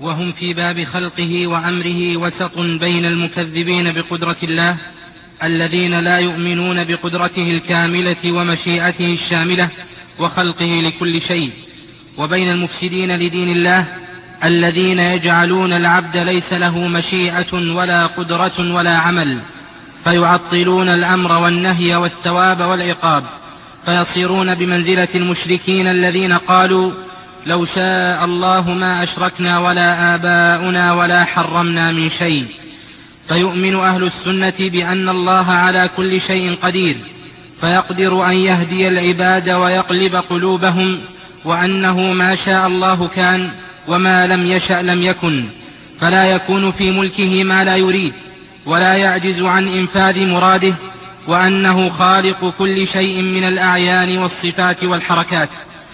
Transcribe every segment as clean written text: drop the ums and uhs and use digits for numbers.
وهم في باب خلقه وأمره وسط بين المكذبين بقدرة الله الذين لا يؤمنون بقدرته الكاملة ومشيئته الشاملة وخلقه لكل شيء، وبين المفسدين لدين الله الذين يجعلون العبد ليس له مشيئة ولا قدرة ولا عمل، فيعطلون الأمر والنهي والثواب والعقاب، فيصيرون بمنزلة المشركين الذين قالوا لو شاء الله ما أشركنا ولا آباؤنا ولا حرمنا من شيء. فيؤمن أهل السنة بأن الله على كل شيء قدير، فيقدر أن يهدي العباد ويقلب قلوبهم، وأنه ما شاء الله كان وما لم يشأ لم يكن، فلا يكون في ملكه ما لا يريد ولا يعجز عن إنفاذ مراده، وأنه خالق كل شيء من الأعيان والصفات والحركات.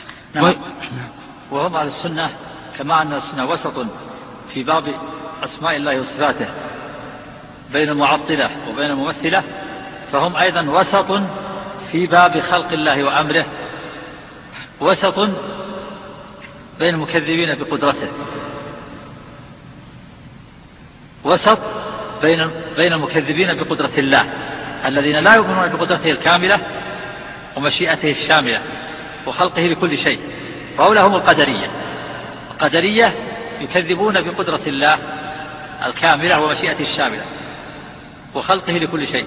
وهم أهل السنة كما أن السنة وسط في باب أسماء الله وصفاته بين المعطلة وبين الممثلة، فهم أيضا وسط في باب خلق الله وأمره، وسط بين المكذبين بقدرته، وسط بين المكذبين بقدرة الله الذين لا يؤمنون بقدرته الكاملة ومشيئته الشاملة وخلقه لكل شيء، وهؤلاء هم القدرية. القدرية يكذبون بقدرة الله الكاملة ومشيئته الشاملة وخلقه لكل شيء،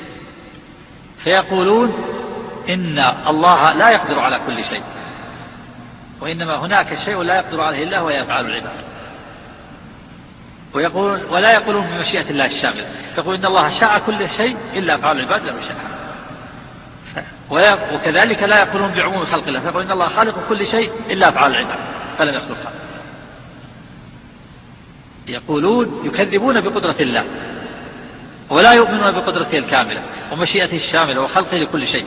فيقولون إن الله لا يقدر على كل شيء، وإنما هناك شيء لا يقدر عليه الله ويفعل العباد. ولا يقولون بمشيئة الله الشاملة، يقول إن الله شاء كل شيء إلا فعل العباد لم يشاء. وكذلك لا يقولون بعموم خلق الله، فيقول إن الله خالق كل شيء إلا فعل العباد فلم يخلقها. يقولون يكذبون بقدرة الله ولا يؤمنون بقدرته الكاملة ومشيئته الشاملة وخلقه لكل شيء.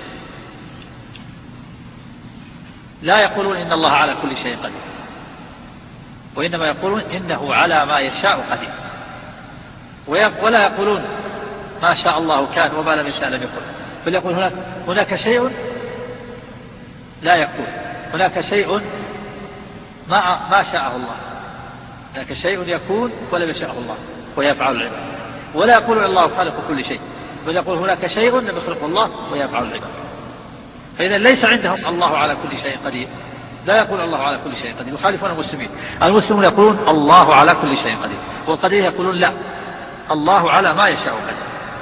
لا يقولون إن الله على كل شيء قدير، وإنما يقولون إنه على ما يشاء قدير. ولا يقولون ما شاء الله كان وما لم يشاء لم يكن، بل يقول هناك شيء لا يكون، هناك شيء ما شاءه الله، هناك شيء يكون ولم يشاءه الله ويفعل العباد. ولا يقول الله خالق كل شيء، بل يقول هناك شيء لم يخلقه الله ويفعل العباد. فإذا ليس عندهم الله على كل شيء قدير، لا يقول الله على كل شيء قدير، يخالفون المسلمين. المسلمون يقولون الله على كل شيء قدير، والقدير يقولون لا، الله على ما يشاء قدير.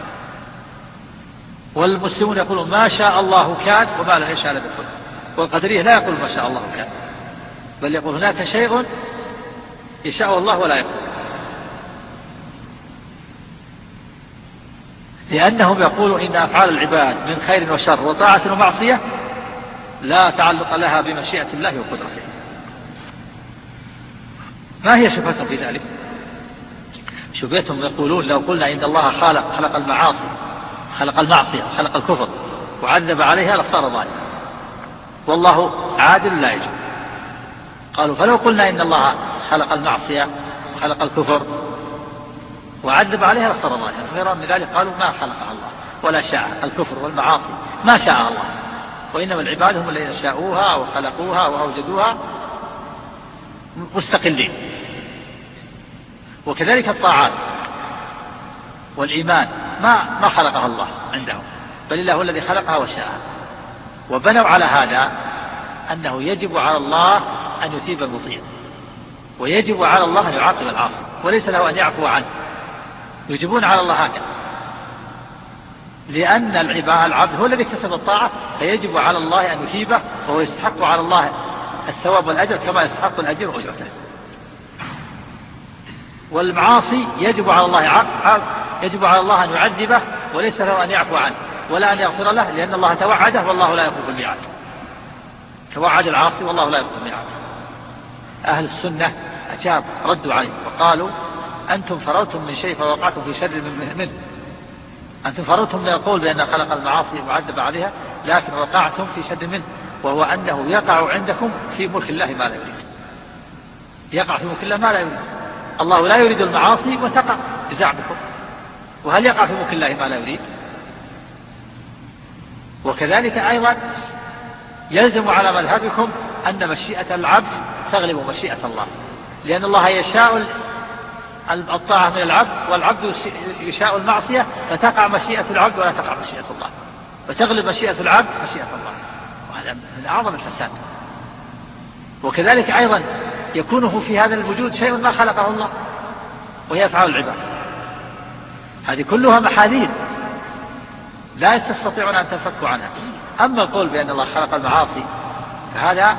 والمسلمون يقولون ما شاء الله كان وما لم يشاء لم يكن، والقدرية لا يقول ما شاء الله كان، بل يقول هناك شيء يشاء الله ولا يكون، لأنهم يقولون إن أفعال العباد من خير وشر وطاعة ومعصية لا تعلق لها بمشيئة الله وقدرته. ما هي شبهتهم في ذلك؟ شبهتهم يقولون لو قلنا إن الله خلق المعاصي، خلق المعصية، خلق الكفر وعذب عليها لصار ظالما، والله عادل لا يجب. قالوا فلو قلنا إن الله خلق المعصية وخلق الكفر وعذب عليها لصار ظالما، غير من ذلك قالوا ما خلقها الله ولا شاء الكفر والمعاصي، ما شاء الله، وإنما العباد هم الذين شاءوها وخلقوها وأوجدوها مستقلين. وكذلك الطاعات والإيمان ما خلقها الله عندهم، بل الله هو الذي خلقها وشاءها، وبنوا على هذا أنه يجب على الله أن يثيب المطيع، ويجب على الله أن يعاقب العاصي، وليس له أن يعفو عنه. يجبون على الله هكذا، لأن العبد هو الذي كسب الطاعة، فيجب على الله أن يثيبه، وهو يستحق على الله الثواب والأجر كما يستحق الأجر وأجرته. والمعاصي يجب على الله أن يعذبه، وليس له أن يعفو عنه ولا أن يغفر له، لأن الله توعده والله لا يخلف الميعاد. توعد العاصي والله لا يخلف الميعاد. أهل السنة ردوا عليه وقالوا أنتم فررتم من شيء فوقعتم في شر منه. أنتم فررتم من القول بأن خلق المعاصي وعذب عليها، لكن وقعتم في شر منه، وهو أنه يقع عندكم في ملك الله ما لا يريد. يقع في ملك الله ما لا يريد. الله لا يريد المعاصي وتقع بزعمكم، وهل يقع في ملك الله ما لا يريد؟ وكذلك أيضا يلزم على مذهبكم أن مشيئة العبد تغلب مشيئة الله، لأن الله يشاء الطاعة من العبد، والعبد يشاء المعصية، فتقع مشيئة العبد ولا تقع مشيئة الله، فتغلب مشيئة العبد مشيئة الله، وهذا من أعظم الفساد. وكذلك أيضا يكونه في هذا الوجود شيء ما خلقه الله، وهي أفعال العباد، هذه كلها محاذير لا تستطيعون أن تنفكوا عنها. أما القول بأن الله خلق المعاصي فهذا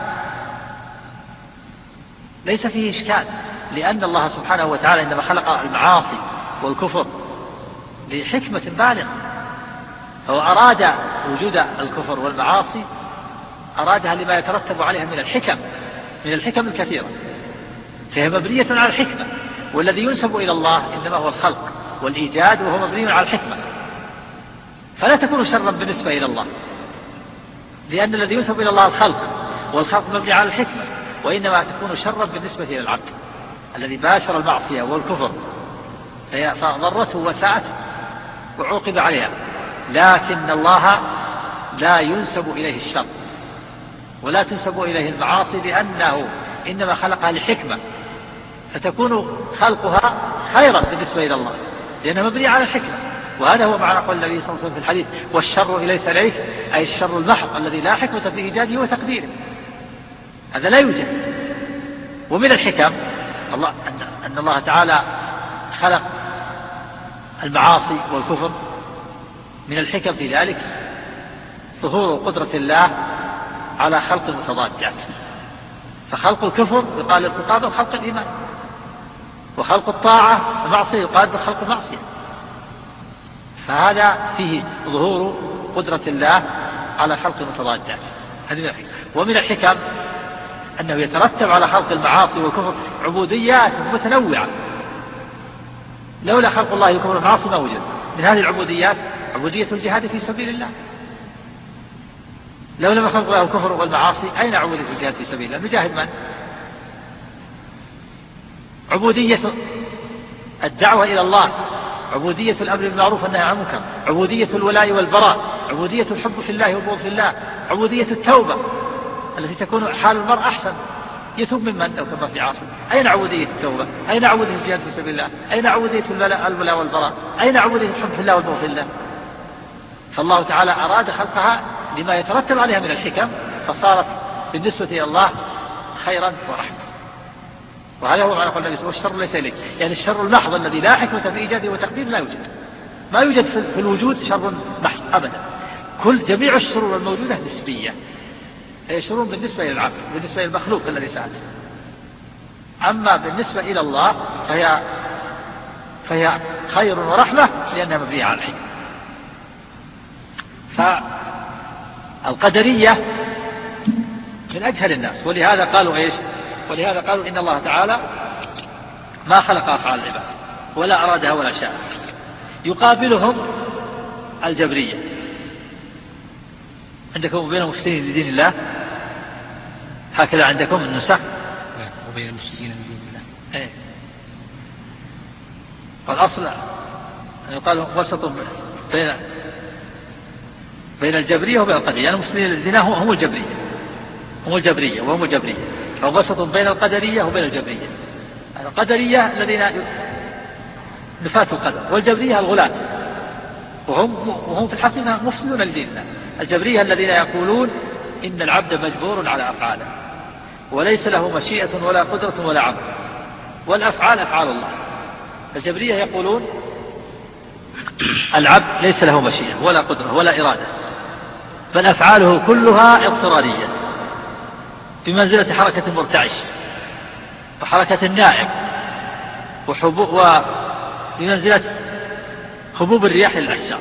ليس فيه إشكال، لأن الله سبحانه وتعالى إنما خلق المعاصي والكفر لحكمة بالغة، هو أراد وجود الكفر والمعاصي أرادها لما يترتب عليها من الحكم الكثيرة، فهي مبنية على الحكمة، والذي ينسب إلى الله إنما هو الخلق والإيجاد، وهو مبني على الحكمة، فلا تكون شرا بالنسبة إلى الله، لأن الذي ينسب إلى الله الخلق، والخلق مبني على الحكمة، وإنما تكون شرا بالنسبة إلى العبد الذي باشر المعصية والكفر، فضرته وساءته وعوقب عليها. لكن الله لا ينسب إليه الشر ولا تنسب إليه المعاصي، لأنه إنما خلقها لحكمة، فتكون خلقها خيرا بالنسبة إلى الله، لأنها مبنية على الحكمة. وهذا هو معنى قول النبي صلى الله عليه وسلم في الحديث: والشر ليس إليك، أي الشر المحض الذي لا حكمة في إيجاده وتقديره، هذا لا يوجد. ومن الحكم أن الله تعالى خلق المعاصي والكفر، من الحكم في ذلك ظهور قدرة الله على خلق المتضادات، فخلق الكفر يقال يقابل خلق الإيمان، وخلق الطاعة المعصية يقابل خلق المعصية، فهذا فيه ظهور قدرة الله على خلق المتضادات، هذه من الحكم. ومن الحكم أنه يترتب على خلق المعاصي والكفر عبوديات متنوعة، لولا خلق الله لكفر المعاصي ما وجد. من هذه العبوديات عبودية الجهاد في سبيل الله، لو لم يخلق الله الكفر والمعاصي أين عبودية الجهاد في سبيل الله؟ نجاهد من؟ عبودية الدعوة إلى الله، عبودية الأمر بالمعروف والنهي عن المنكر، عبودية الولاء والبراء، عبودية الحب في الله والبغض في الله، عبودية التوبة التي تكون حال المرء أحسن، يتوب ممن لو كان في عاصي. أين عبودية التوبة؟ أين عبودية الجهاد في سبيل الله؟ أين عبودية الولاء والبراء؟ أين عبودية الحب في الله والبغض في الله؟ فالله تعالى أراد خلقها لما يترتب عليها من الحكم، فصارت بالنسبة إلى الله خيرا ورحمة. وهذا هو معنى قول النبي: والشر ليس إليك، يعني الشر المحض الذي لا حكمة في إيجاده وتقديره لا يوجد، ما يوجد في الوجود شر محض أبدا. جميع الشرور الموجودة نسبية، هي شرور بالنسبة إلى العبد، بالنسبة إلى المخلوق الذي سأل. أما بالنسبة إلى الله فهي خير ورحمة، لأنها مبنية على الحكمة. فالقدرية من أجهل الناس، ولهذا قالوا إيش؟ ولهذا قالوا إن الله تعالى ما خلق أفعال العباد ولا أرادها ولا شاء. يقابلهم الجبرية. عندكم وبين المفسدين لدين الله هكذا عندكم النسخ؟ وبين المفسدين لدين الله. إيه. والأصل يقال وسط بين الجبرية وبين القدرية، يعني المفسدين لدين الله هم الجبرية وهم الجبرية، فوسط بين القدرية وبين الجبرية. القدرية الذين نفاة القدر، والجبرية الغلاة، وهم في الحقيقة مفسدون لدين الله. الجبرية الذين يقولون إن العبد مجبور على أفعاله وليس له مشيئة ولا قدرة ولا عمل، والأفعال أفعال الله. الجبرية يقولون العبد ليس له مشيئة ولا قدرة ولا إرادة، بل أفعاله كلها اضطرارية بمنزلة حركة المرتعش وحركة النائم وبمنزلة حبوب الرياح للأشجار.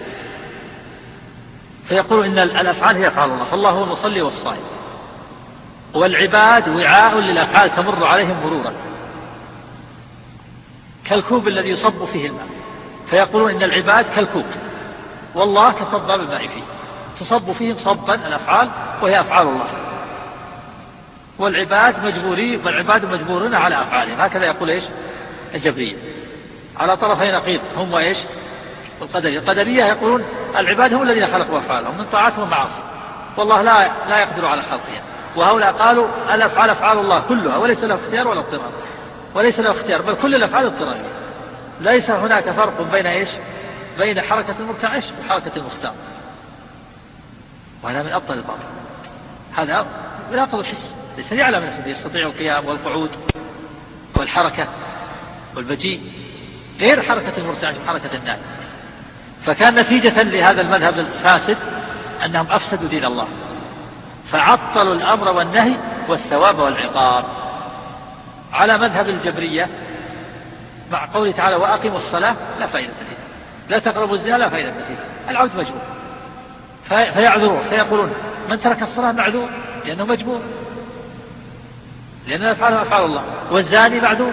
فيقول إن الأفعال هي أفعال الله، فالله هو المصلي والصائم، والعباد وعاء للأفعال تمر عليهم مرورا كالكوب الذي يصب فيه الماء. فيقولون إن العباد كالكوب والله كصباب الماء فيه، تصب فيهم صبا الأفعال وهي أفعال الله، والعباد مجبورون على أفعالهم. هكذا يقول إيش الجبرية على طرفي نقيض، هم وإيش القدرية يقولون العباد هم الذين خلقوا أفعالهم من طاعتهم ومعاصي، والله لا يقدر على خلقها. وهؤلاء قالوا الأفعال أفعال الله كلها وليس له اختيار ولا اضطرار. وليس له اختيار، بل كل الأفعال اضطرارية. ليس هناك فرق بين إيش؟ بين حركة المرتعش وحركة المختار. وهذا من أبطل الباطل، هذا يناقض الحس. ليس يعلم أنه يستطيع القيام والقعود والحركة والمجيء غير حركة المرتعش وحركة النائم. فكان نتيجة لهذا المذهب الفاسد أنهم أفسدوا دين الله، فعطلوا الأمر والنهي والثواب والعقاب على مذهب الجبرية، مع قوله تعالى وأقيموا الصلاة لا فائدة فيها، لا تقربوا الزنا لا فائدة فيها. العبد مجبور، فيعذرون فيقولون من ترك الصلاة معذور لأنه مجبور، لأن أفعاله أفعال الله، والزاني معذور.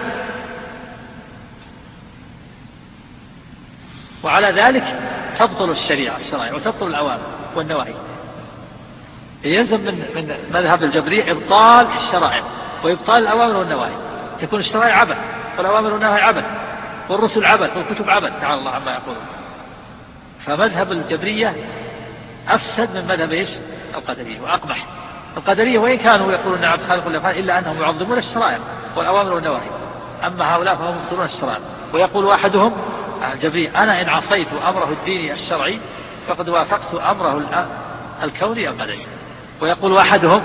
وعلى ذلك تبطل الشرائع وتبطل الأوامر والنواهي. يلزم من مذهب الجبرية إبطال الشرائع وإبطال الأوامر والنواهي. تكون الشرائع عبث والأوامر والنواهي عبث والرسل عبث والكتب عبث، تعالى الله عما يقولون. فمذهب الجبرية أفسد من مذهب إيش؟ القدرية، وأقبح. القدرية وإن كانوا يقولون نعم خالق الأفعال إلا أنهم يعظمون الشرائع والأوامر والنواهي، أما هؤلاء فهم يبطلون الشرائع. ويقول واحدهم الجبرية أنا إن عصيت أمره الديني الشرعي فقد وافقت أمره الكوني القدري. ويقول واحدهم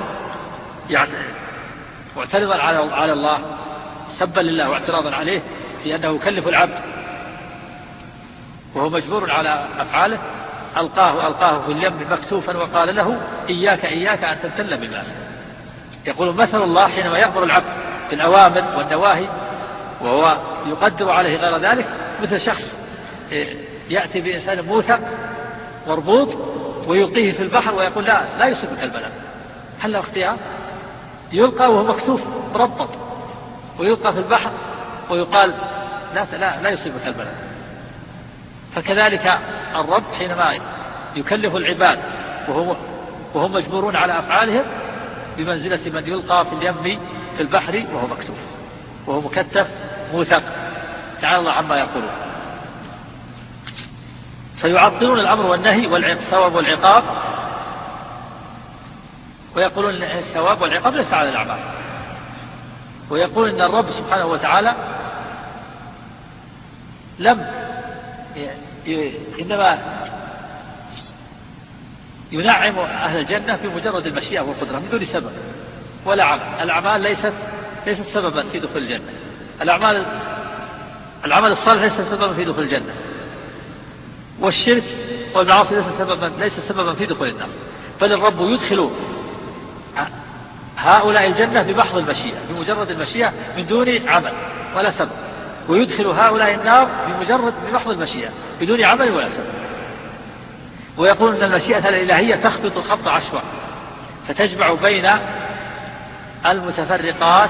معترضا على الله سبا لله واعتراضا عليه في أنه يكلف العبد وهو مجبور على أفعاله، ألقاه في اليم مكتوفا وقال له إياك أن تبتل بالماء. يقول مثل الله حينما يأمر العبد بالأوامر والنواهي وهو يقدر عليه غير ذلك مثل شخص يأتي بإنسان موثق مربوط ويلقيه في البحر ويقول لا يصيبك البلاء. هل له اختيار؟ يلقى وهو مكتوف مربط ويلقى في البحر ويقال لا يصيبك البلاء. فكذلك الرب حينما يكلف العباد وهم مجبورون على أفعالهم بمنزلة من يلقى في اليم في البحر وهو مكتوف وهو مكتف موثق، تعالى الله عما يقولون. فيعطلون الأمر والنهي والثواب والعقاب، ويقولون إن الثواب والعقاب ليس على الأعمال، ويقول إن الرب سبحانه وتعالى إنما ينعم أهل الجنة بمجرد المشيئة والقدرة من دون سبب ولا عمل. الأعمال ليست سببا في دخول الجنة، العمل الصالح ليس سببا في دخول الجنة، والشرك والمعاصي ليس سببا في دخول النار. بل الرب يدخل هؤلاء الجنة بمحض المشيئة، بمجرد المشيئة من دون عمل ولا سبب، ويدخل هؤلاء النار بمحض المشيئة بدون عمل ولا سبب. ويقول أن المشيئة الإلهية تخبط خبط عشواء فتجمع بين المتفرقات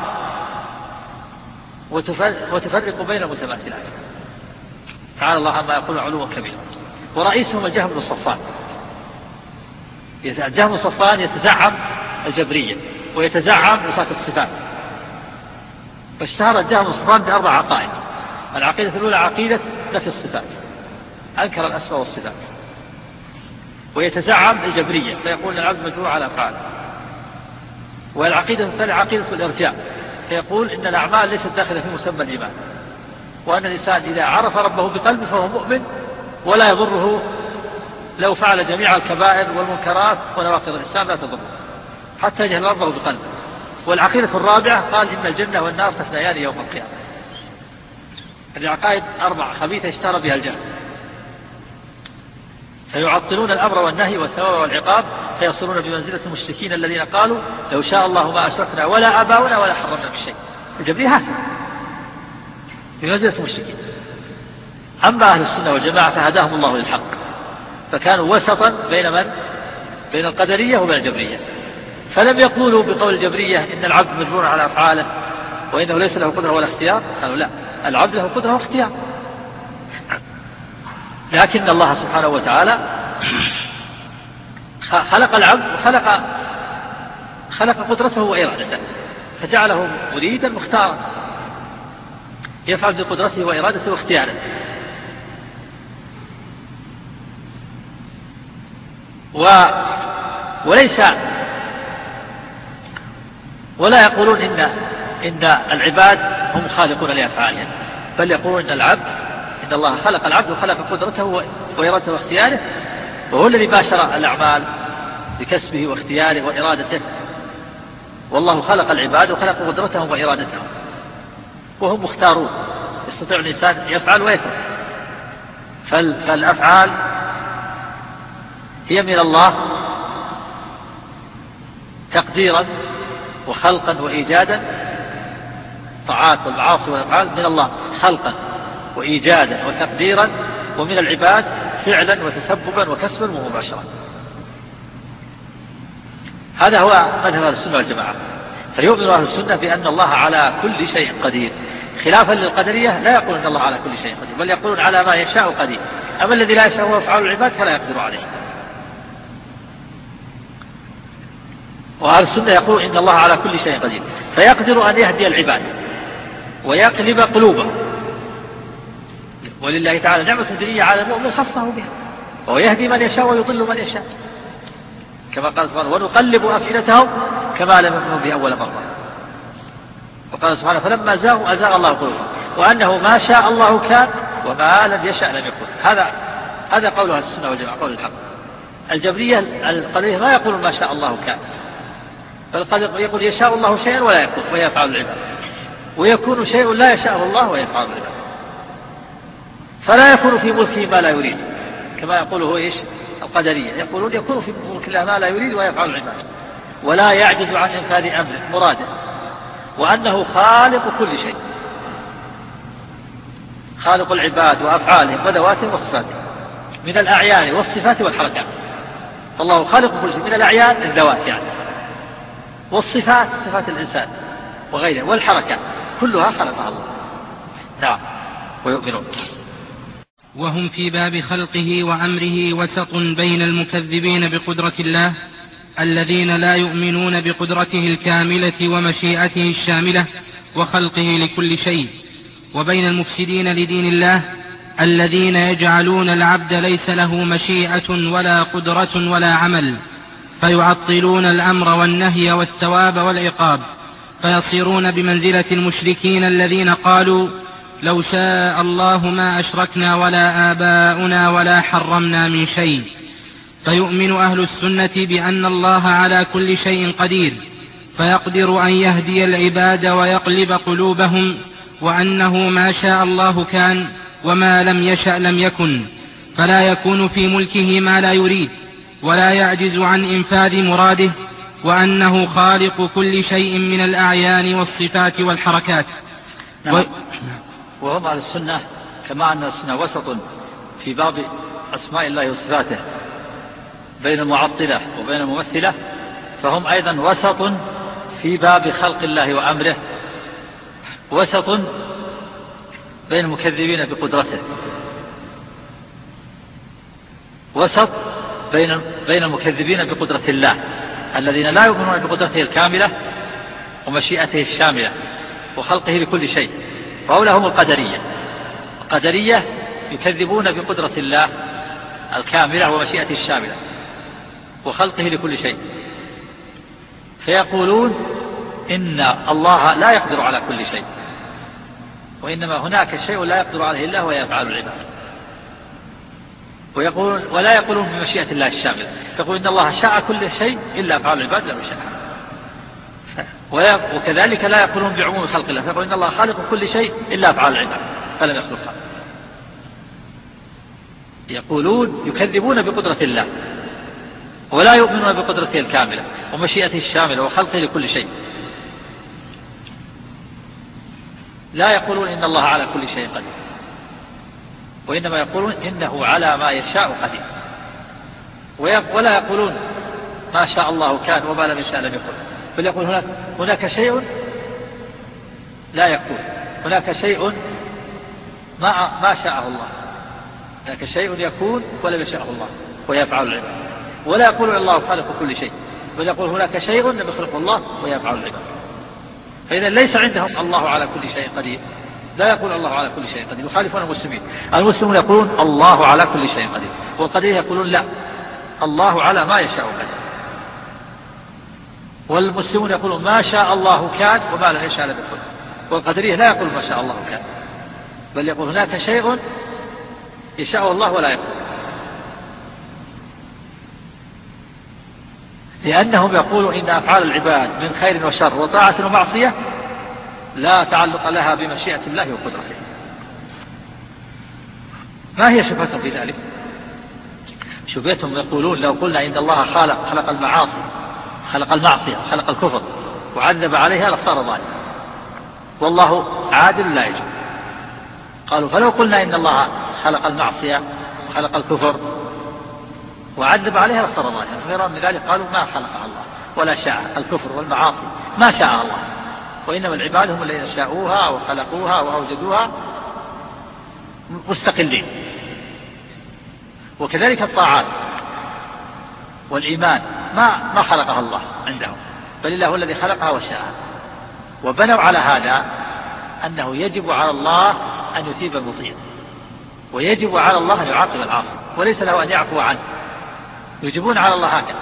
وتفرق بين المتماثلات، تعالى الله عما يقول علوا كبيرا. ورئيسهم الجهم بن صفوان. الجهم بن صفوان يتزعم الجبرية ويتزعم وصاة الصفات، فاشتهر الجهم بن صفوان بأربع عقائد. العقيدة الأولى عقيدة نفي الصفات، أنكر الأسماء والصفات. ويتزعم الجبرية فيقول العبد مجبور على أفعاله. والعقيدة الثانية عقيدة الإرجاء، فيقول إن الأعمال ليست داخلة في مسمى الإيمان، وأن الإنسان إذا عرف ربه بقلبه فهو مؤمن ولا يضره لو فعل جميع الكبائر والمنكرات ونواقض الإسلام لا تضره حتى يجهل ربه بقلبه. والعقيدة الرابعة قال إن الجنة والنار تفنيان يوم القيامة. هذه عقائد أربع خبيثة اشتهر بها الجهل. فيعطلون الأمر والنهي والثواب والعقاب، فيصلون بمنزلة المشركين الذين قالوا لو شاء الله ما أشركنا ولا آباؤنا ولا حرمنا من شيء. الجبرية هكذا بمنزلة المشركين. أما أهل السنة والجماعة فهداهم الله للحق، فكانوا وسطا بين القدرية وبين الجبرية. فلم يقولوا بقول الجبرية إن العبد مجبور على أفعاله وإنه ليس له قدرة ولا اختيار. قالوا لا، العبد له قدرة واختيار، لكن الله سبحانه وتعالى خلق العبد خلق قدرته وإرادته، فجعله مريدا مختارا يفعل بقدرته وإرادته واختياره. ولا يقولون إن العباد هم خالقون لأفعالهم، بل يقولون إن الله خلق العبد وخلق قدرته وإرادته واختياره، وهو الذي باشر الأعمال بكسبه واختياره وإرادته، والله خلق العباد وخلق قدرتهم وإرادتهم، وهم مختارون، يستطيع الإنسان يفعل ويترك. فالأفعال هي من الله تقديرا وخلقا وإيجادا، طاعات والمعاصي والأفعال من الله خلقا وإيجادا وتقديرا، ومن العباد فعلا وتسببا وكسبا ومباشرة. هذا هو مذهب أهل السنة والجماعة. فيؤمن أهل السنة بأن الله على كل شيء قدير، خلافا للقدرية لا يقولون أن الله على كل شيء قدير، بل يقولون على ما يشاء قدير. أما الذي لا يشاء هو أفعال العباد فلا يقدر عليه. وأهل السنة يقول إن الله على كل شيء قدير، فيقدر أن يهدي العباد ويقلب قلوبهم، ولله تعالى نعمة دينية على المؤمن خصه بها، وهو يهدي من يشاء ويضل من يشاء، كما قال سبحانه ونقلب أفئدتهم كما لم يؤمنوا به أول مرة. وقال سبحانه فلما زاغوا أزاغ الله قلوبهم وأنه ما شاء الله كان وما لم يشاء لم يكن. هذا قول أهل السنة والجماعة، قول الحق. الجبرية القدرية ما يقولون ما شاء الله كان، بل يقول يشاء الله شيئا ولا يكون ويفعل العباد، ويكون شيء لا يشاءه الله ويفعل العباد، فلا يكون في ملكه ما لا يريد، كما يقوله إيش القدرية، يقولون يكون في ملك الله ما لا يريد ويفعل العباد، ولا يعجز عن إنفاذ أمره مراده، وأنه خالق كل شيء، خالق العباد وأفعالهم وذواتهم وصفاتهم من الأعيان والصفات والحركات. فالله خالق كل شيء، من الأعيان الذوات يعني، والصفات صفات الإنسان وغيرها، والحركات كلها خلقها الله. نعم. ويؤمنون. وهم في باب خلقه وأمره وسط بين المكذبين بقدرة الله الذين لا يؤمنون بقدرته الكاملة ومشيئته الشاملة وخلقه لكل شيء، وبين المفسدين لدين الله الذين يجعلون العبد ليس له مشيئة ولا قدرة ولا عمل، فيعطلون الأمر والنهي والثواب والعقاب، فيصيرون بمنزلة المشركين الذين قالوا لو شاء الله ما أشركنا ولا آباؤنا ولا حرمنا من شيء. فيؤمن أهل السنة بأن الله على كل شيء قدير، فيقدر أن يهدي العباد ويقلب قلوبهم، وأنه ما شاء الله كان وما لم يشأ لم يكن، فلا يكون في ملكه ما لا يريد ولا يعجز عن إنفاذ مراده، وأنه خالق كل شيء من الأعيان والصفات والحركات. وهم أهل السنة كما أن السنة وسط في باب أسماء الله وصفاته بين المعطلة وبين الممثلة، فهم أيضا وسط في باب خلق الله وأمره، وسط بين المكذبين بقدرته، وسط بين المكذبين بقدرة الله الذين لا يؤمنون بقدرته الكاملة ومشيئته الشاملة وخلقه لكل شيء، فهؤلاء هم القدرية. القدرية يكذبون بقدرة الله الكاملة ومشيئته الشاملة وخلقه لكل شيء، فيقولون إن الله لا يقدر على كل شيء، وإنما هناك شيء لا يقدر عليه الله ويفعل العباد. ولا يقولون بمشيئة الله الشاملة، يقول إن الله شاء كل شيء إلا أفعال العباد لم يشاء. وكذلك لا يقولون بعموم خلق الله، فيقول إن الله خالق كل شيء إلا أفعال العباد فلم يخلقها. يقولون يكذبون بقدرة الله ولا يؤمنون بقدرته الكاملة ومشيئته الشاملة وخلقه لكل شيء. لا يقولون إن الله على كل شيء قدير، وإنما يقولون إنه على ما يشاء قدير. ولا يقولون ما شاء الله كان وما لم يشاء لم يكن، بل يقول هناك شيء لا يكون، هناك شيء ما شاءه الله، هناك شيء يكون ولم يشاءه الله ويفعل العباد. ولا يقول الله خالق كل شيء، بل يقول هناك شيء لم يخلقه الله ويفعل العباد. فإذا ليس عندهم الله على كل شيء قدير، لا يقول الله على كل شيء قدير، يخالفون المسلمين. المسلمون يقولون الله على كل شيء قدير، والقدير يقولون لا، الله على ما يشاء قدير. والمسلمون يقولون ما شاء الله كان وما لم يشاء لم يكن، والقدرية لا يقول ما شاء الله كان، بل يقول هناك شيء يشاء الله ولا يقول، لأنهم يقولون إن أفعال العباد من خير وشر وطاعة ومعصية لا تعلق لها بمشيئة الله وقدرته. ما هي شبهتهم في ذلك؟ شبهتهم يقولون لو قلنا إن الله خلق المعاصي، خلق المعصية، خلق الكفر وعذب عليها لصار ظالما، والله عادل لا يجب. قالوا فلو قلنا إن الله خلق المعصية وخلق الكفر وعذب عليها لصار ظالما، غير من ذلك قالوا ما خلقها الله ولا شاء الكفر والمعاصي، ما شاء الله، وإنما العباد هم الذين شاءوها وخلقوها وأوجدوها مستقلين. وكذلك الطاعات والإيمان ما خلقها الله عندهم، بل الله هو الذي خلقها وشاءها، وبنوا على هذا أنه يجب على الله أن يثيب المطيع، ويجب على الله أن يعاقب العاصي، وليس له أن يعفو عنه. يجبون على الله هكذا،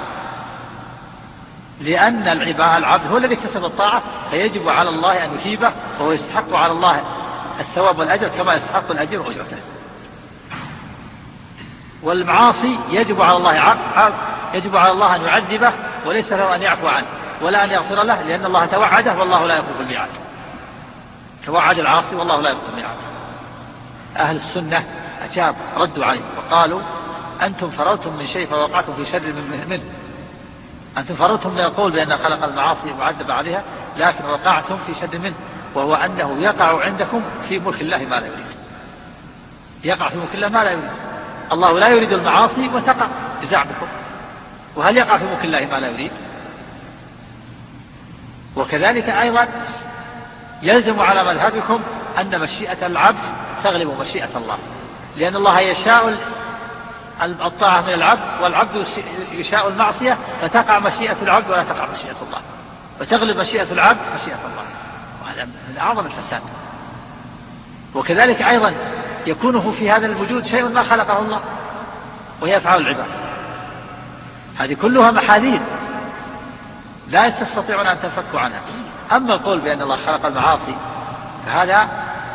لأن العبد هو الذي اكتسب الطاعة، فيجب على الله أن يثيبه، وهو يستحق على الله الثواب والأجر كما يستحق الأجر وأجرته. والمعاصي يجب على الله أن يعذبه، وليس له أن يعفو عنه ولا أن يغفر له، لأن الله توعده والله لا يخلف الميعاد. توعد العاصي والله لا يخلف الميعاد. أهل السنة أجاب ردوا عليه وقالوا أنتم فررتم من شيء فوقعتم في شر منه. أنتم فررتم من القول بأن خلق المعاصي وعذب عليها، لكن وقعتم في شر منه، وهو أنه يقع عندكم في ملك الله ما لا يريد. يقع في ملك الله ما لا يريد. الله لا يريد المعاصي وتقع بزعمكم، وهل يقع في ملك الله ما لا يريد؟ وكذلك أيضا يلزم على مذهبكم أن مشيئة العبد تغلب مشيئة الله، لأن الله يشاء الطاعة من العبد، والعبد يشاء المعصية، فتقع مشيئة العبد ولا تقع مشيئة الله، فتغلب مشيئة العبد مشيئة الله، وهذا من أعظم الفساد. وكذلك أيضا يكونه في هذا الوجود شيء ما خلقه الله، وهي أفعال العباد. هذه كلها محاذير لا تستطيعون أن تنفكوا عنها. أما القول بأن الله خلق المعاصي فهذا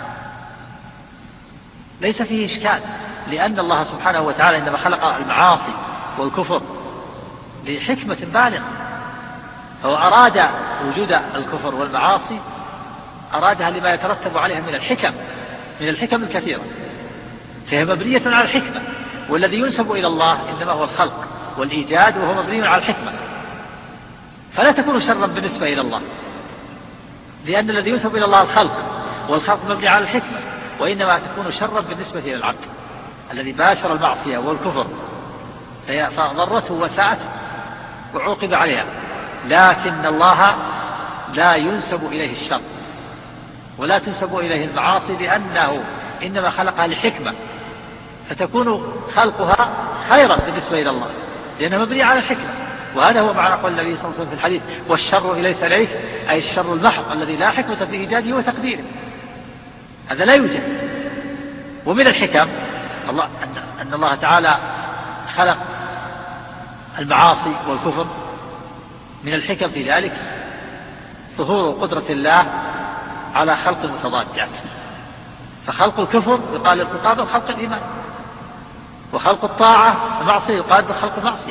ليس فيه إشكال، لأن الله سبحانه وتعالى إنما خلق المعاصي والكفر لحكمة بالغة، فهو أراد وجود الكفر والمعاصي، أرادها لما يترتب عليها من الحكم الكثيرة، فهي مبنية على الحكمة، والذي ينسب إلى الله إنما هو الخلق والإيجاد، وهو مبني على الحكمة، فلا تكون شرا بالنسبة إلى الله، لأن الذي ينسب إلى الله الخلق، والخلق مبني على الحكمة، وإنما تكون شرا بالنسبة إلى العبد الذي باشر المعصية والكفر، فضرته وساءته وعوقب عليها. لكن الله لا ينسب إليه الشر ولا تنسب إليه المعاصي، لأنه إنما خلقها لحكمة، فتكون خلقها خيرا بالنسبة إلى الله، لأنها مبنية على الحكمة. وهذا هو معنى قول النبي صلى الله عليه وسلم في الحديث: والشر ليس إليك، أي الشر المحض الذي لا حكمة في إيجاده وتقديره، هذا لا يوجد. ومن الحكم أن الله تعالى خلق المعاصي والكفر، من الحكم في ذلك ظهور قدرة الله على خلق المتضادات، فخلق الكفر يقال يقابل خلق الإيمان، وخلق الطاعة المعصية يقابل خلق المعصية،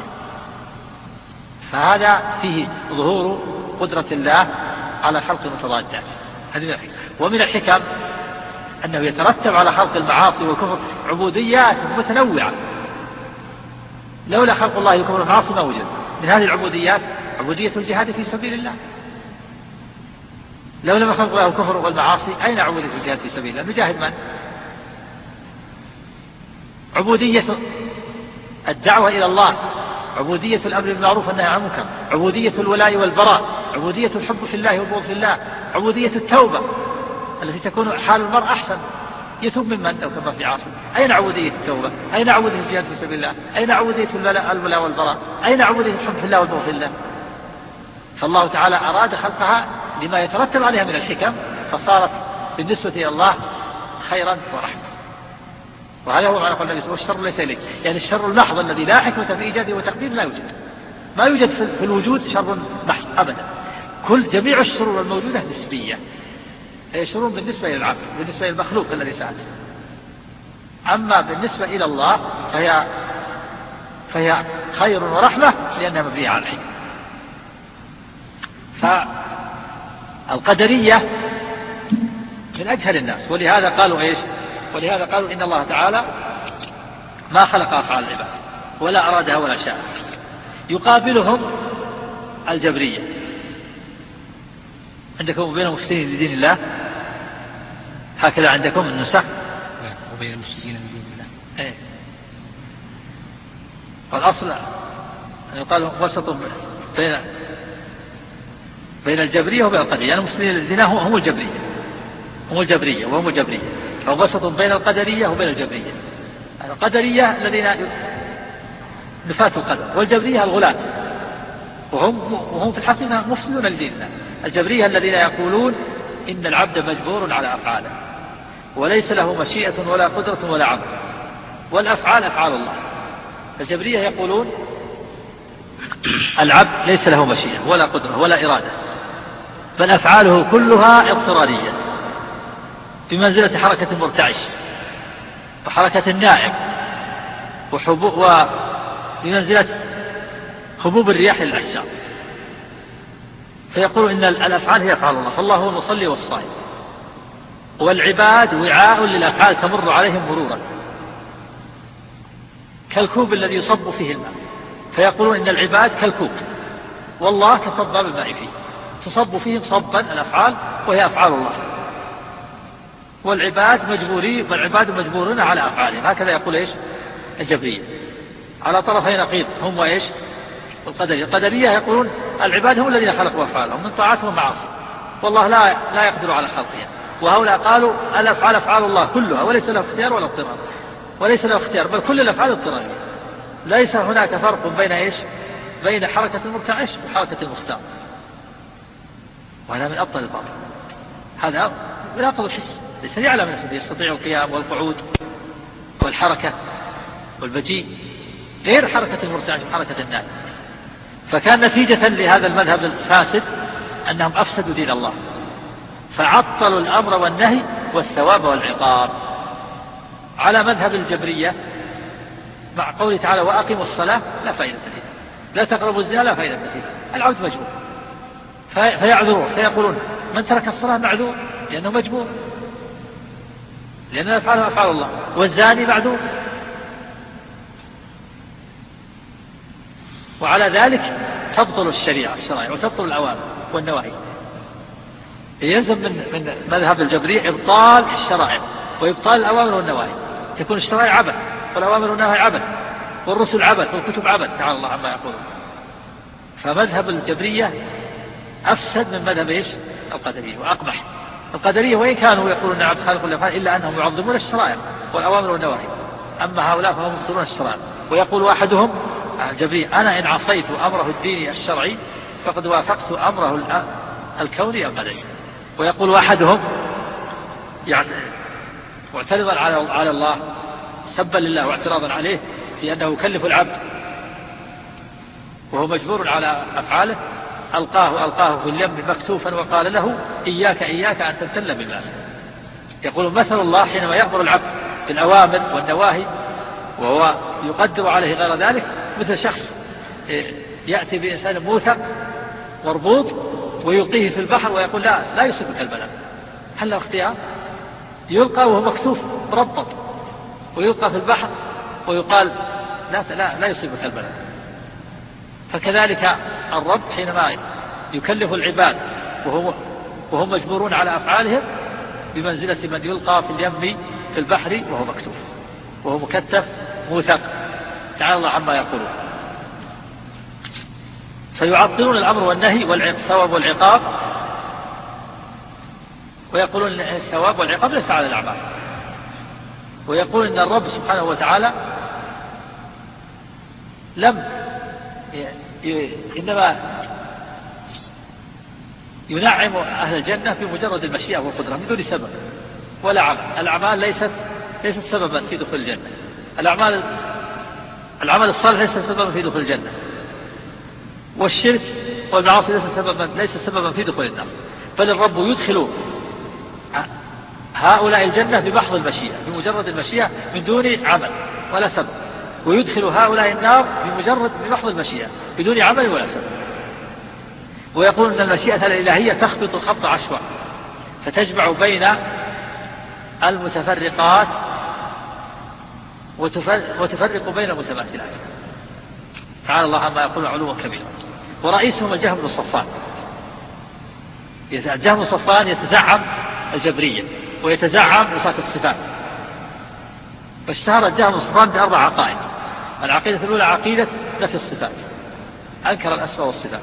فهذا فيه ظهور قدرة الله على خلق المتضادات. ومن الحكم أنه يترتب على خلق المعاصي والكفر عبوديات متنوعة، لولا خلق الله الكفر والمعاصي ما وجد. من هذه العبوديات عبودية الجهاد في سبيل الله، لو لم يخلق الله الكفر والمعاصي أين عبودية الجهاد في سبيل الله؟ نجاهد من؟ عبودية الدعوة إلى الله، عبودية الأمر بالمعروف والنهي عن المنكر، عبودية الولاء والبراء، عبودية الحب في الله والبغض في الله، عبودية التوبة التي تكون حال المرء أحسن، يتوب ممن لو كما في عاصم. أين عبودية التوبة؟ أين عبودية الجهاد في سبيل الله؟ أين عبودية الولاء والبراء؟ أين عبودية الحب في الله والبغض في الله؟ فالله تعالى أراد خلقها لما يترتب عليها من الحكم، فصارت بالنسبة إلى الله خيرا ورحمة. وهذا هو معنى قول النبي: والشر ليس إليك، يعني الشر المحض الذي لا حكمة في إيجاده وتقديره لا يوجد. ما يوجد في الوجود شر محض أبدا، جميع الشرور الموجودة نسبية، فيشعرون بالنسبة إلى العبد، بالنسبة للمخلوق الذي سأله. أما بالنسبة إلى الله فهي خير ورحمة لأنها مبنية على الحكمة. فالقدرية من أجهل الناس، ولهذا قالوا إيش؟ ولهذا قالوا إن الله تعالى ما خلق أفعال العباد ولا أرادها ولا شاء. يقابلهم الجبرية. عندكم وبين المفسدين لدين الله هكذا عندكم النسخ وبين المفسدين لدين الله. والأصل يقال وسط بين الجبرية وبين القدرية. يعني المسلمين الذين هم الجبرية وهم الجبرية، فوسط بين القدرية وبين الجبرية. القدرية الذين نفاة القدر، والجبرية الغلاة، وهم في الحقيقة مفسدون لدين الله. الجبرية الذين يقولون إن العبد مجبور على أفعاله وليس له مشيئة ولا قدرة ولا عمل، والأفعال أفعال الله. الجبرية يقولون العبد ليس له مشيئة ولا قدرة ولا إرادة، بل أفعاله كلها اضطرارية بمنزلة حركة مرتعش وحركة النائم وبمنزلة حبوب الرياح للأشجار. فيقول إن الأفعال هي أفعال الله، فالله هو المصلي والصائم، والعباد وعاء للأفعال تمر عليهم مرورا كالكوب الذي يصب فيه الماء. فيقولون إن العباد كالكوب والله كصباب الماء فيه، تصب فيهم صبا الأفعال وهي أفعال الله، والعباد مجبورون على أفعالهم. هكذا يقول إيش الجبرية على طرفي نقيض، هم وإيش القدرية. القدرية يقولون العباد هم الذين خلقوا أفعالهم من طاعتهم ومعاصي، والله لا يقدر على خلقها. وهؤلاء قالوا الأفعال أفعال الله كلها وليس له اختيار ولا اضطرار، وليس له اختيار بل كل الأفعال اضطرارية. ليس هناك فرق بين إيش؟ بين حركة المرتعش وحركة المختار. وهذا من أبطل الباطل، هذا يناقض الحس. ليس يعلم أنه يستطيع القيام والقعود والحركة والمجيء غير حركة المرتعش وحركة النائم. فكان نتيجة لهذا المذهب الفاسد أنهم أفسدوا دين الله، فعطلوا الأمر والنهي والثواب والعقاب على مذهب الجبرية، مع قوله تعالى وأقيموا الصلاة لا فائدة فيها، لا تقربوا الزنا لا فائدة فيها. العبد مجبور فيعذرون، فيقولون من ترك الصلاة معذور لأنه مجبور، لأن أفعاله أفعال الله، والزاني معذور. وعلى ذلك تبطل الشرائع وتبطل الأوامر والنواهي. يلزم من مذهب الجبرية إبطال الشرائع وإبطال الأوامر والنواهي. تكون الشرائع عبث والأوامر والنواهي عبث والرسل عبث والكتب عبث، تعالى الله عما يقولون. فمذهب الجبرية أفسد من مذهب إيش القدرية وأقبح. القدرية وإن كانوا يقولون عبد خالق الأفعال إلا أنهم يعظمون الشرائع والأوامر والنواهي، أما هؤلاء فهم يبطلون الشرائع. ويقول واحدهم الجبرية أنا إن عصيت أمره الديني الشرعي فقد وافقت أمره الكوني القدري. ويقول واحدهم يعني معترضا على الله سبا لله واعتراضا عليه في أنه يكلف العبد وهو مجبور على أفعاله، ألقاه في اليم مكتوفا وقال له إياك أن تبتل بالله. يقول مثل الله حينما يأمر العبد بالأوامر والنواهي وهو يقدر عليه غير ذلك مثل شخص يأتي بإنسان موثق مربوط ويلقيه في البحر ويقول لا يصيبك البلاء. هل له اختيار؟ يلقى وهو مكتوف مربط ويلقى في البحر ويقال لا يصيبك البلاء. فكذلك الرب حينما يكلف العباد وهم مجبورون على أفعالهم بمنزلة من يلقى في اليم في البحر وهو مكتوف وهو مكتف موثق، تعالى الله عما يقولون. فيعطلون الأمر والنهي والثواب والعقاب، ويقولون أن الثواب والعقاب ليس على الأعمال، ويقول أن الرب سبحانه وتعالى إنما ينعم أهل الجنة بمجرد المشيئة والقدرة من دون سبب ولا عمل. الأعمال ليست سببا في دخول الجنة. العمل الصالح ليس سببا في دخول الجنة، والشرك والمعاصي ليس سببا في دخول النار. بل الرب يدخل هؤلاء الجنة بمحض المشيئة، بمجرد المشيئة من دون عمل ولا سبب، ويدخل هؤلاء النار بمحض المشيئة بدون عمل ولا سبب. ويقول أن المشيئة الإلهية تخبط الخبط عشواء فتجمع بين المتفرقات وتفرق بين المتماثلات. تعالى الله عما يقول علوا كبيرا. ورئيسهم الجهم بن صفان. الجهم بن صفان يتزعم الجبرية ويتزعم نفاة الصفات، فاشتهر الجهم بن صفان بأربع عقائد. العقيدة الأولى عقيدة نفي الصفات، أنكر الأسماء والصفات،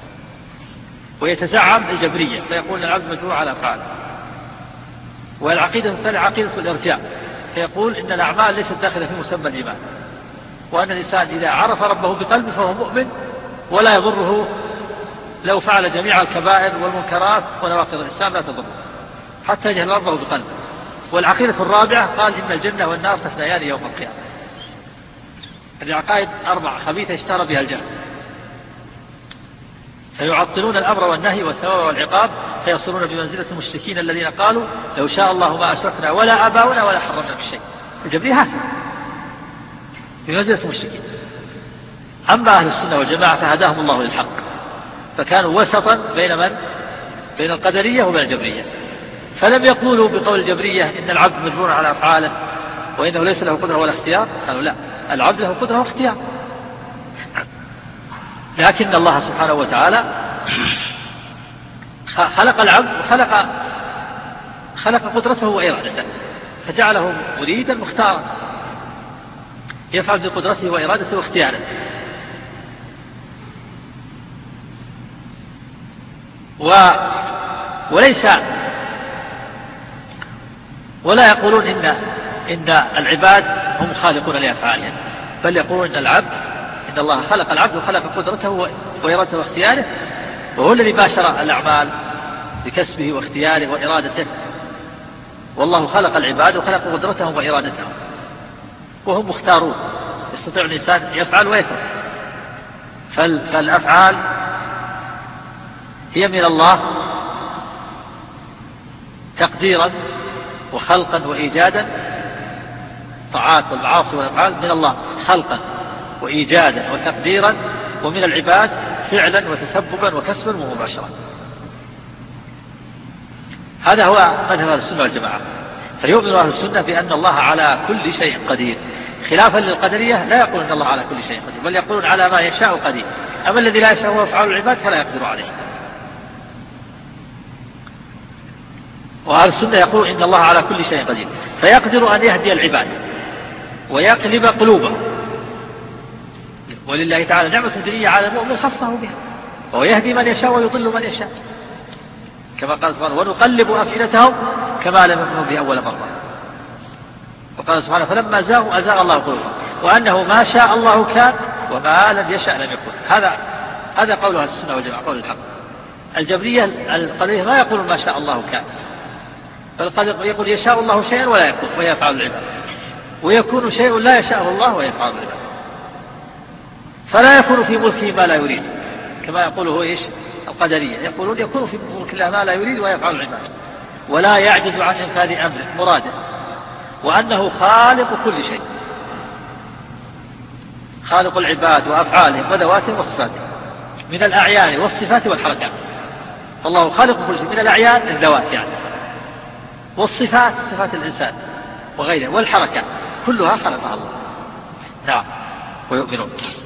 ويتزعم الجبرية فيقول أن العبد مجبور على أفعاله. والعقيدة الثانية عقيدة الإرجاء، فيقول إن الأعمال ليست داخلة في مسمى الإيمان، وأن الإنسان إذا عرف ربه بقلبه فهو مؤمن ولا يضره لو فعل جميع الكبائر والمنكرات ونواقض الإسلام لا تضره حتى يجهل ربه بقلبه. والعقيدة الرابعة قال إن الجنة والنار تثنيان يوم القيامة. العقائد أربعة خبيثة اشتهر بها الجهل، فيعطلون الأمر والنهي والثواب والعقاب، فيصلون بمنزلة المشركين الذين قالوا لو شاء الله ما أشركنا ولا آباؤنا ولا حرمنا بشيء. الجبرية هكذا بمنزلة المشركين. أما أهل السنة والجماعة فهداهم الله للحق، فكانوا وسطا بين القدرية وبين الجبرية، فلم يقولوا بقول الجبرية إن العبد مجبور على أفعاله وإنه ليس له قدرة ولا اختيار. قالوا لا، العبد له قدرة واختيار، لكن الله سبحانه وتعالى خلق العبد خلق قدرته وإرادته، فجعله مريدا مختارا يفعل بقدرته وإرادته واختياره. ولا يقولون إن العباد هم خالقون لأفعالهم، بل يقولون إن الله خلق العبد وخلق قدرته وإرادته واختياره، وهو الذي باشر الأعمال بكسبه واختياره وإرادته. والله خلق العباد وخلق قدرتهم وإرادتهم وهم مختارون، يستطيع الإنسان يفعل ويترك. فالأفعال هي من الله تقديرا وخلقا وإيجادا، طاعات والمعاصي والأفعال من الله خلقا وإيجادا وتقديرا، ومن العباد فعلا وتسببا وكسبا ومباشرة. هذا هو مذهب أهل السنة والجماعة. فيؤمن أهل السنة بأن الله على كل شيء قدير، خلافا للقدرية لا يقول أن الله على كل شيء قدير، بل يقولون على ما يشاء قدير. أما الذي لا يشاء هو أفعال العباد فلا يقدر عليه. وأهل السنة يقول إن الله على كل شيء قدير، فيقدر أن يهدي العباد ويقلب قلوبهم، ولله تعالى نعمة دينية على المؤمن خصه بها، وهو يهدي من يشاء ويضل من يشاء، كما قال سبحانه ونقلب أفئدتهم كما لم يكونوا به أول مرة. وقال سبحانه فلما زاغوا أزاغ الله قلوبهم وأنه ما شاء الله كان وما لم يشاء لم يكن. هذا قول أهل السنة والجماعة، قول الحق. الجبرية القدرية ما يقول ما شاء الله كان، بل يقول يشاء الله شيئا ولا يكون ويفعل العباد، ويكون شيء لا يشاءه الله ويفعل العباد، فلا يكون في ملكه ما لا يريد، كما يقوله إيش القدرية، يقولون يكون في ملك الله ما لا يريد ويفعل العباد، ولا يعجز عن إنفاذ أمره مراده، وأنه خالق كل شيء، خالق العباد وأفعالهم وذواتهم وصفاتهم من الأعيان والصفات والحركات. فالله خالق كل شيء من الأعيان الذوات يعني، والصفات صفات الإنسان وغيره، والحركات كلها خلقها الله. نعم. ويؤمنون